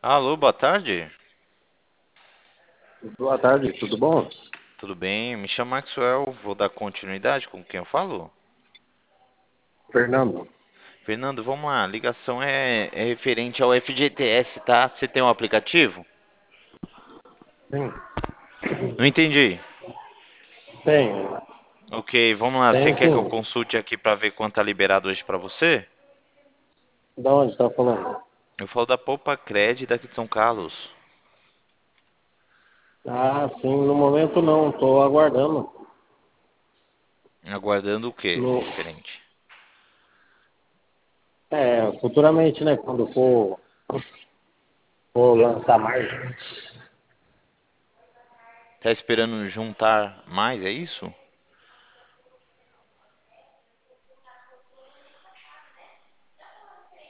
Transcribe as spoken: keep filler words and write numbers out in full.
Alô, boa tarde. Boa tarde, tudo bom? Tudo bem? Me chamo Maxwell, vou dar continuidade com quem eu falo. Fernando. Fernando, vamos lá. A ligação é, é referente ao F G T S, tá? Você tem um aplicativo? Sim, Não entendi. tenho. Ok, vamos lá. Você Tenho quer que eu sim. consulte aqui para ver quanto tá liberado hoje para você? Da onde está falando? Eu falo da Poupa Cred daqui de São Carlos. Ah, sim, no momento não, estou aguardando. Aguardando o quê? No, Referente. é, futuramente, né, quando for, for lançar mais. Tá esperando juntar mais, é isso?